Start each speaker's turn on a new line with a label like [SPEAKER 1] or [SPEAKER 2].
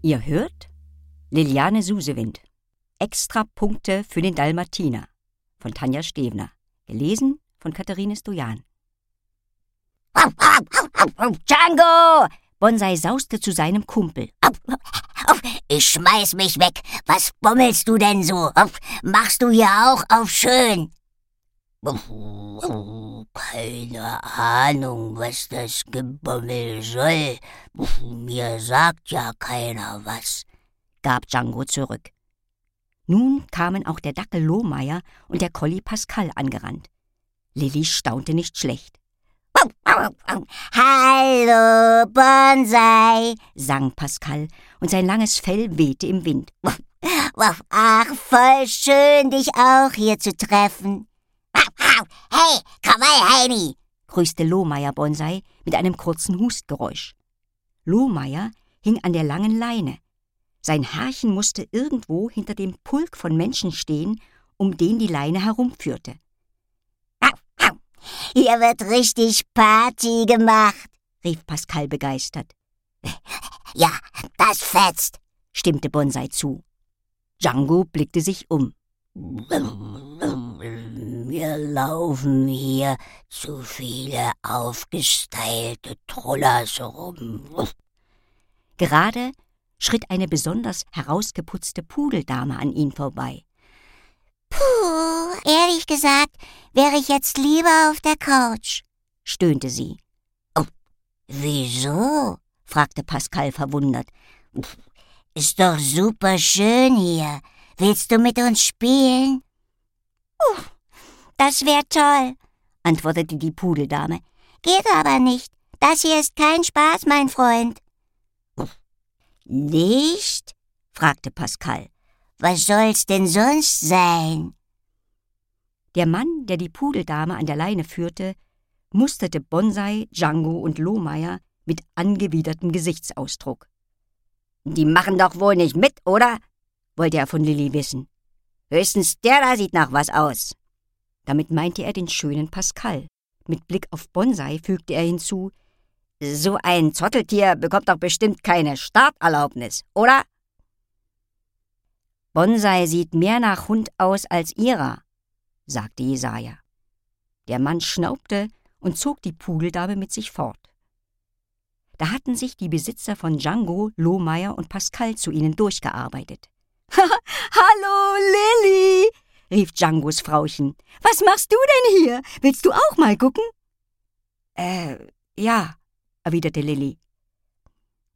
[SPEAKER 1] Ihr hört Liliane Susewind. Extra Punkte für den Dalmatiner von Tanja Stevner. Gelesen von Katharine Stojan.
[SPEAKER 2] Django!
[SPEAKER 1] Bonsai sauste zu seinem Kumpel.
[SPEAKER 2] Ich schmeiß mich weg. Was bummelst du denn so? Machst du hier auch auf schön? Keine Ahnung, was das Gebummel soll. Mir sagt ja keiner was,
[SPEAKER 1] gab Django zurück. Nun kamen auch der Dackel Lohmeier und der Collie Pascal angerannt. Lilli staunte nicht schlecht.
[SPEAKER 2] Hallo, Bonsai,
[SPEAKER 1] sang Pascal, und sein langes Fell wehte im Wind.
[SPEAKER 2] Ach, voll schön, dich auch hier zu treffen. Hey, komm mal, Heini,
[SPEAKER 1] grüßte Lohmeier Bonsai mit einem kurzen Hustgeräusch. Lohmeier hing an der langen Leine. Sein Herrchen musste irgendwo hinter dem Pulk von Menschen stehen, um den die Leine herumführte.
[SPEAKER 2] Hier wird richtig Party gemacht,
[SPEAKER 1] rief Pascal begeistert.
[SPEAKER 2] Ja, das fetzt,
[SPEAKER 1] stimmte Bonsai zu. Django blickte sich um.
[SPEAKER 2] Wir laufen hier zu viele aufgestylte Trollers rum.
[SPEAKER 1] Gerade schritt eine besonders herausgeputzte Pudeldame an ihn vorbei.
[SPEAKER 2] Puh, ehrlich gesagt, wäre ich jetzt lieber auf der Couch,
[SPEAKER 1] stöhnte sie.
[SPEAKER 2] Oh, wieso?
[SPEAKER 1] fragte Pascal verwundert.
[SPEAKER 2] Ist doch super schön hier. Willst du mit uns spielen? Das wäre toll,
[SPEAKER 1] antwortete die Pudeldame.
[SPEAKER 2] Geht aber nicht. Das hier ist kein Spaß, mein Freund.
[SPEAKER 1] Nicht? fragte Pascal.
[SPEAKER 2] Was soll's denn sonst sein?
[SPEAKER 1] Der Mann, der die Pudeldame an der Leine führte, musterte Bonsai, Django und Lohmeier mit angewidertem Gesichtsausdruck.
[SPEAKER 3] Die machen doch wohl nicht mit, oder?
[SPEAKER 1] wollte er von Lilli wissen.
[SPEAKER 3] Höchstens der da sieht nach was aus.
[SPEAKER 1] Damit meinte er den schönen Pascal. Mit Blick auf Bonsai fügte er hinzu:
[SPEAKER 3] So ein Zotteltier bekommt doch bestimmt keine Starterlaubnis, oder?
[SPEAKER 1] Bonsai sieht mehr nach Hund aus als ihrer, sagte Jesaja. Der Mann schnaubte und zog die Pudeldame mit sich fort. Da hatten sich die Besitzer von Django, Lohmeier und Pascal zu ihnen durchgearbeitet.
[SPEAKER 4] »Hallo, Lilli«, rief Djangos Frauchen. »Was machst du denn hier? Willst du auch mal gucken?«
[SPEAKER 1] Ja«, erwiderte Lilli.